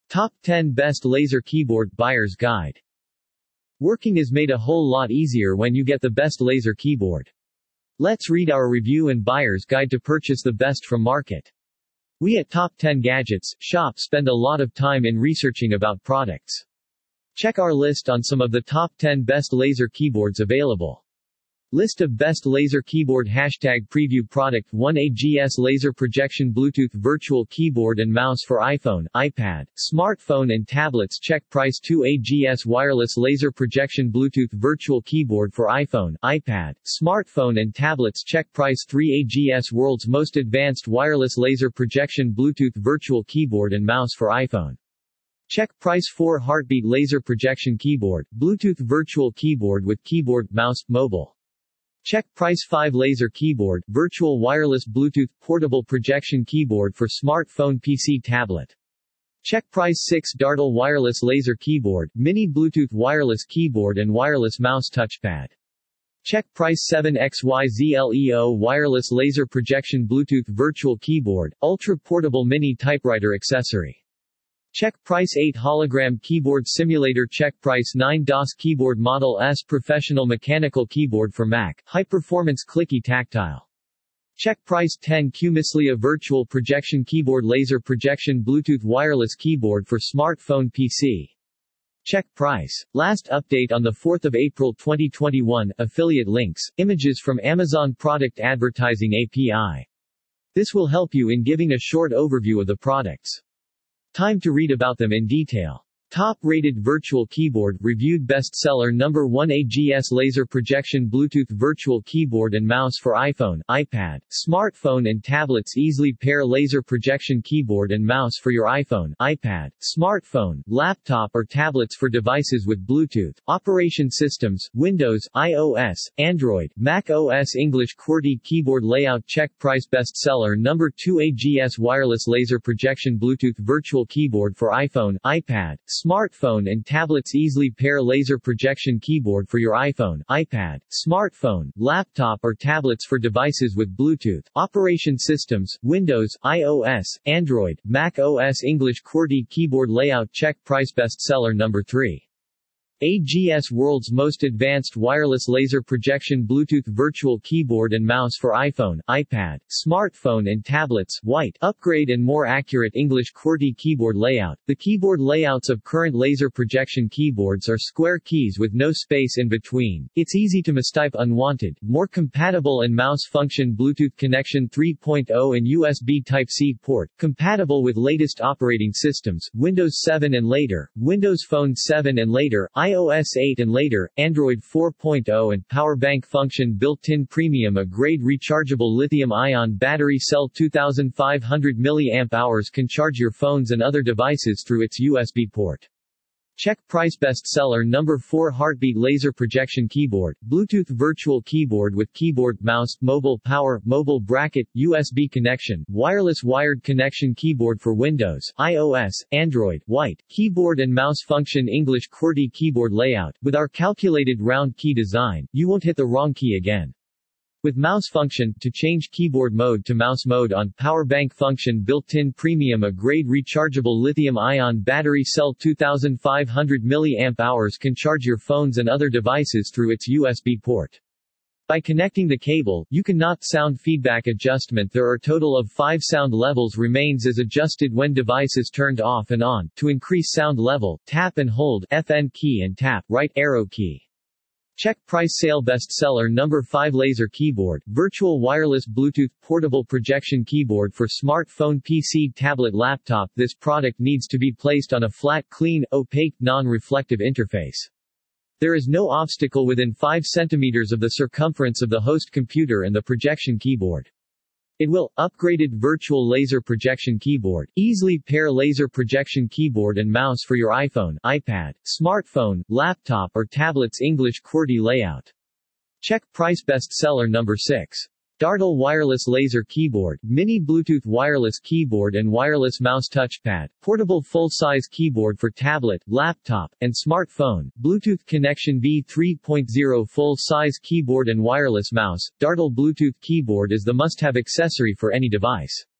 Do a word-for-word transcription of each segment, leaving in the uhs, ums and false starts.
Top ten Best Laser Keyboard Buyer's Guide. Working is made a whole lot easier when you get the best laser keyboard. Let's read our review and buyer's guide to purchase the best from market. We at Top ten Gadgets Shop spend a lot of time in researching about products. Check our list on some of the top ten best laser keyboards available. List of best laser keyboard. Hashtag preview product one A G S Laser Projection Bluetooth Virtual Keyboard and Mouse for iPhone, iPad, smartphone and tablets. Check price. Two A G S Wireless Laser Projection Bluetooth Virtual Keyboard for iPhone, iPad, smartphone and tablets. Check price. Three A G S World's Most Advanced Wireless Laser Projection Bluetooth Virtual Keyboard and Mouse for iPhone. Check price. Four Heartbeat Laser Projection Keyboard, Bluetooth Virtual Keyboard with Keyboard, Mouse, Mobile. Check price. Five Laser Keyboard, Virtual Wireless Bluetooth Portable Projection Keyboard for Smartphone, P C, Tablet. Check price. Six Dartle Wireless Laser Keyboard, Mini Bluetooth Wireless Keyboard and Wireless Mouse Touchpad. Check price. Seven X Y Z Leo Wireless Laser Projection Bluetooth Virtual Keyboard, Ultra Portable Mini Typewriter Accessory. Check price. Eight Hologram Keyboard Simulator. Check price. Nine DOS Keyboard Model S Professional Mechanical Keyboard for Mac, High Performance Clicky Tactile. Check price. Ten Qmislia Virtual Projection Keyboard Laser Projection Bluetooth Wireless Keyboard for Smartphone, P C. Check price. Last update on the fourth of April twenty twenty-one. Affiliate links, images from Amazon Product Advertising A P I. This will help you in giving a short overview of the products. Time to read about them in detail. Top-rated virtual keyboard. Reviewed bestseller number one A G S Laser Projection Bluetooth Virtual Keyboard and Mouse for iPhone, iPad, smartphone and tablets. Easily pair laser projection keyboard and mouse for your iPhone, iPad, smartphone, laptop or tablets for devices with Bluetooth. Operation systems, Windows, iOS, Android, Mac O S. English QWERTY keyboard layout. Check price. Bestseller number two A G S Wireless Laser Projection Bluetooth Virtual Keyboard for iPhone, iPad, smartphone and tablets. Easily pair laser projection keyboard for your iPhone, iPad, smartphone, laptop or tablets for devices with Bluetooth. Operation systems, Windows, iOS, Android, Mac O S. English QWERTY keyboard layout. Check price. Bestseller number three. A G S World's Most Advanced Wireless Laser Projection Bluetooth Virtual Keyboard and Mouse for iPhone, iPad, smartphone and tablets. White. Upgrade and more accurate English QWERTY keyboard layout. The keyboard layouts of current laser projection keyboards are square keys with no space in between. It's easy to mistype unwanted. More compatible and mouse function. Bluetooth connection three point oh and U S B Type-C port. Compatible with latest operating systems, Windows seven and later, Windows Phone seven and later, iOS eight and later, Android four point oh and power bank function. Built-in premium A grade rechargeable lithium-ion battery cell two thousand five hundred milliamp hours can charge your phones and other devices through its U S B port. Check price. Bestseller number four Heartbeat Laser Projection Keyboard, Bluetooth Virtual Keyboard with Keyboard, Mouse, Mobile Power, Mobile Bracket, U S B connection, Wireless Wired Connection Keyboard for Windows, iOS, Android. White. Keyboard and mouse function. English QWERTY keyboard layout. With our calculated round key design, you won't hit the wrong key again. With mouse function, to change keyboard mode to mouse mode on. Power bank function. Built-in premium A grade rechargeable lithium-ion battery cell two thousand five hundred milliamp hours can charge your phones and other devices through its U S B port. By connecting the cable, you can not sound feedback adjustment. There are total of five sound levels. Remains as adjusted when device is turned off and on. To increase sound level, tap and hold F N key and tap right arrow key. Check price. Sale. Bestseller number five Laser Keyboard, Virtual Wireless Bluetooth Portable Projection Keyboard for Smartphone, P C, Tablet, Laptop. This product needs to be placed on a flat, clean, opaque, non-reflective interface. There is no obstacle within five centimeters of the circumference of the host computer and the projection keyboard. It will, upgraded virtual laser projection keyboard, easily pair laser projection keyboard and mouse for your iPhone, iPad, smartphone, laptop or tablets. English QWERTY layout. Check price. Bestseller number six. Dartle Wireless Laser Keyboard, Mini Bluetooth Wireless Keyboard and Wireless Mouse Touchpad, Portable Full-Size Keyboard for Tablet, Laptop, and Smartphone, Bluetooth Connection V three point oh Full-Size Keyboard and Wireless Mouse. Dartle Bluetooth Keyboard is the must-have accessory for any device.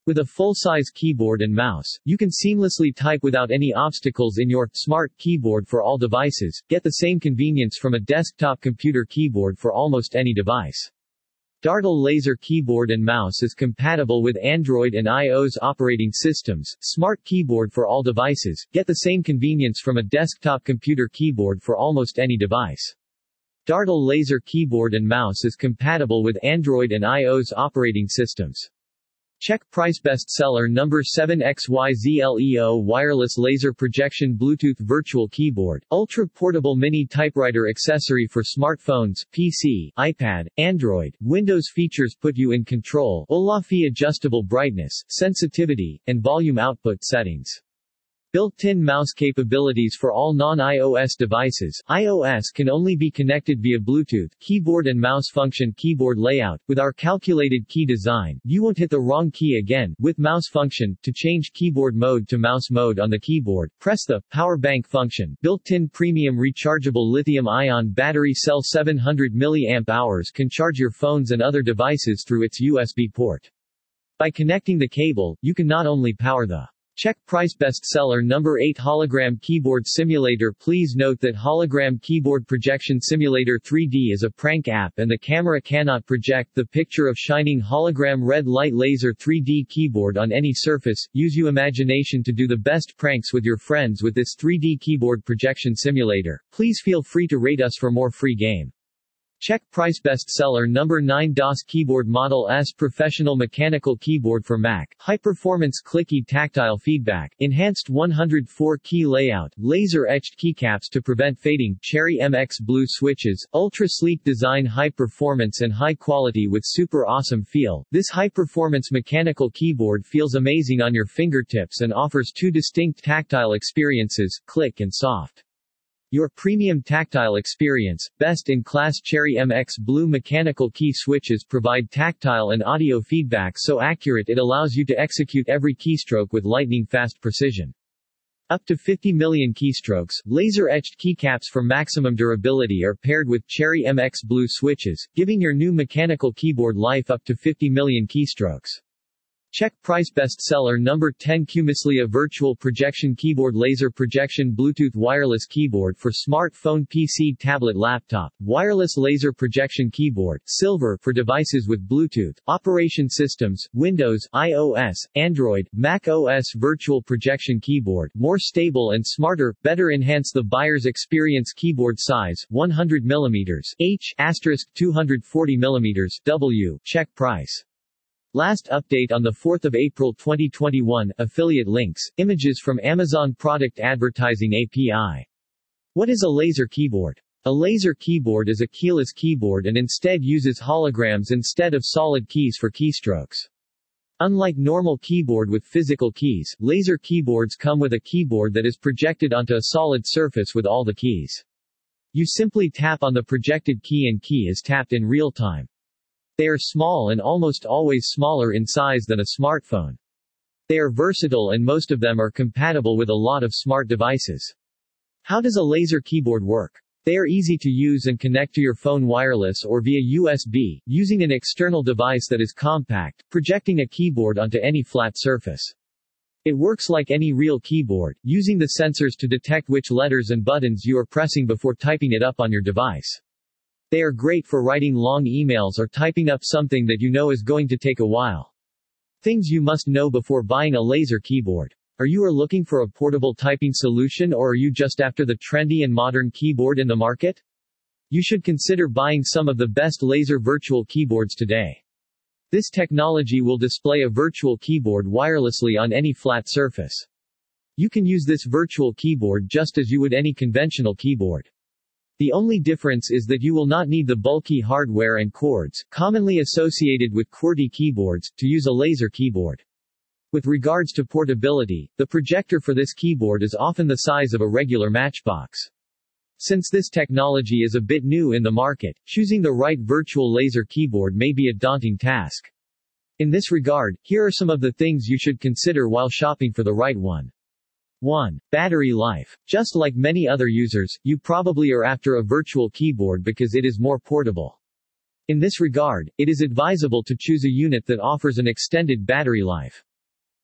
With a full-size keyboard and mouse, you can seamlessly type without any obstacles in your smart keyboard for all devices. Get the same convenience from a desktop computer keyboard for almost any device. Dartel Laser Keyboard and Mouse is compatible with Android and iOS operating systems. Smart keyboard for all devices. Get the same convenience from a desktop computer keyboard for almost any device. Dartel Laser Keyboard and Mouse is compatible with Android and iOS operating systems. Check price. Bestseller number seven X Y Z Leo Wireless Laser Projection Bluetooth Virtual Keyboard, Ultra Portable Mini Typewriter Accessory for Smartphones, P C, iPad, Android, Windows. Features put you in control. Olafi adjustable brightness, sensitivity, and volume output settings. Built-in mouse capabilities for all non-iOS devices. iOS can only be connected via Bluetooth. Keyboard and mouse function. Keyboard layout. With our calculated key design, you won't hit the wrong key again. With mouse function, to change keyboard mode to mouse mode on the keyboard, press the power bank function. Built-in premium rechargeable lithium-ion battery cell seven hundred milliamp hours can charge your phones and other devices through its U S B port. By connecting the cable, you can not only power the check price. Bestseller number eight Hologram Keyboard Simulator. Please note that Hologram Keyboard Projection Simulator three D is a prank app and the camera cannot project the picture of shining hologram red light laser three D keyboard on any surface. Use your imagination to do the best pranks with your friends with this three D keyboard projection simulator. Please feel free to rate us for more free game. Check price. Bestseller number nine DOS Keyboard Model S Professional Mechanical Keyboard for Mac. High-performance clicky tactile feedback. Enhanced one hundred four key layout. Laser-etched keycaps to prevent fading. Cherry M X Blue switches. Ultra-sleek design. High performance and high quality with super awesome feel. This high-performance mechanical keyboard feels amazing on your fingertips and offers two distinct tactile experiences, click and soft. Your premium tactile experience. Best-in-class Cherry M X Blue mechanical key switches provide tactile and audio feedback so accurate it allows you to execute every keystroke with lightning-fast precision. Up to fifty million keystrokes. Laser-etched keycaps for maximum durability are paired with Cherry M X Blue switches, giving your new mechanical keyboard life up to fifty million keystrokes. Check price. Bestseller number ten Cumislia Virtual Projection Keyboard Laser Projection Bluetooth Wireless Keyboard for Smartphone, P C, Tablet, Laptop. Wireless Laser Projection Keyboard, Silver, for devices with Bluetooth, Operation Systems, Windows, iOS, Android, Mac O S. Virtual Projection Keyboard, more stable and smarter, better enhance the buyer's experience. Keyboard size, one hundred millimeters, H, asterisk, two hundred forty millimeters, W. Check price. Last update on the fourth of April twenty twenty-one, affiliate links, images from Amazon Product Advertising A P I. What is a laser keyboard? A laser keyboard is a keyless keyboard and instead uses holograms instead of solid keys for keystrokes. Unlike normal keyboard with physical keys, laser keyboards come with a keyboard that is projected onto a solid surface with all the keys. You simply tap on the projected key and key is tapped in real time. They are small and almost always smaller in size than a smartphone. They are versatile and most of them are compatible with a lot of smart devices. How does a laser keyboard work? They are easy to use and connect to your phone wireless or via U S B, using an external device that is compact, projecting a keyboard onto any flat surface. It works like any real keyboard, using the sensors to detect which letters and buttons you are pressing before typing it up on your device. They are great for writing long emails or typing up something that you know is going to take a while. Things you must know before buying a laser keyboard. Are you are looking for a portable typing solution or are you just after the trendy and modern keyboard in the market? You should consider buying some of the best laser virtual keyboards today. This technology will display a virtual keyboard wirelessly on any flat surface. You can use this virtual keyboard just as you would any conventional keyboard. The only difference is that you will not need the bulky hardware and cords, commonly associated with QWERTY keyboards, to use a laser keyboard. With regards to portability, the projector for this keyboard is often the size of a regular matchbox. Since this technology is a bit new in the market, choosing the right virtual laser keyboard may be a daunting task. In this regard, here are some of the things you should consider while shopping for the right one. one. Battery life. Just like many other users, you probably are after a virtual keyboard because it is more portable. In this regard, it is advisable to choose a unit that offers an extended battery life.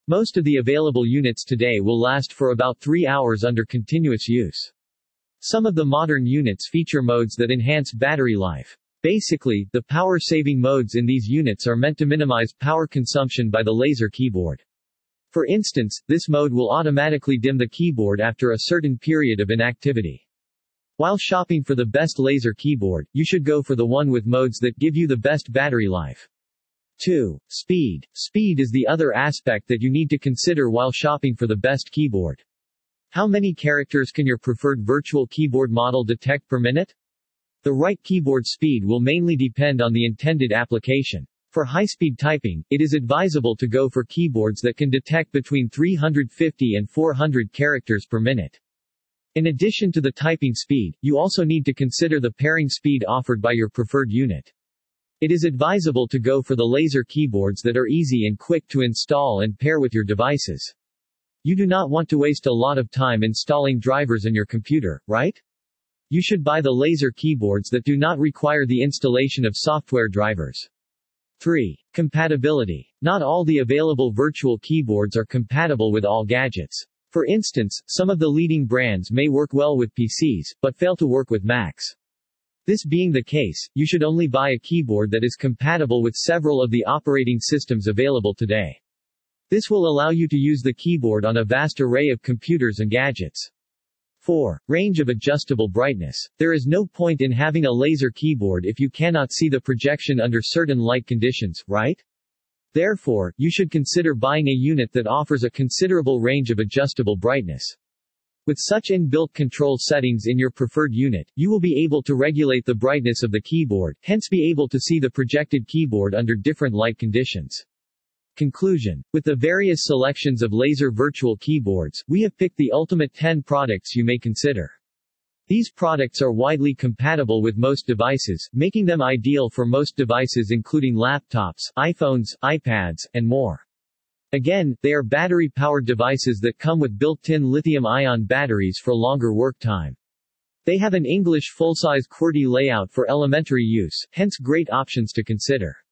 Most of the available units today will last for about three hours under continuous use. Some of the modern units feature modes that enhance battery life. Basically, the power-saving modes in these units are meant to minimize power consumption by the laser keyboard. For instance, this mode will automatically dim the keyboard after a certain period of inactivity. While shopping for the best laser keyboard, you should go for the one with modes that give you the best battery life. two. Speed. Speed is the other aspect that you need to consider while shopping for the best keyboard. How many characters can your preferred virtual keyboard model detect per minute? The right keyboard speed will mainly depend on the intended application. For high-speed typing, it is advisable to go for keyboards that can detect between three hundred fifty and four hundred characters per minute. In addition to the typing speed, you also need to consider the pairing speed offered by your preferred unit. It is advisable to go for the laser keyboards that are easy and quick to install and pair with your devices. You do not want to waste a lot of time installing drivers in your computer, right? You should buy the laser keyboards that do not require the installation of software drivers. three. Compatibility. Not all the available virtual keyboards are compatible with all gadgets. For instance, some of the leading brands may work well with P Cs, but fail to work with Macs. This being the case, you should only buy a keyboard that is compatible with several of the operating systems available today. This will allow you to use the keyboard on a vast array of computers and gadgets. four. Range of adjustable brightness. There is no point in having a laser keyboard if you cannot see the projection under certain light conditions, right? Therefore, you should consider buying a unit that offers a considerable range of adjustable brightness. With such inbuilt control settings in your preferred unit, you will be able to regulate the brightness of the keyboard, hence be able to see the projected keyboard under different light conditions. Conclusion. With the various selections of laser virtual keyboards, we have picked the ultimate ten products you may consider. These products are widely compatible with most devices, making them ideal for most devices including laptops, iPhones, iPads, and more. Again, they are battery-powered devices that come with built-in lithium-ion batteries for longer work time. They have an English full-size QWERTY layout for elementary use, hence great options to consider.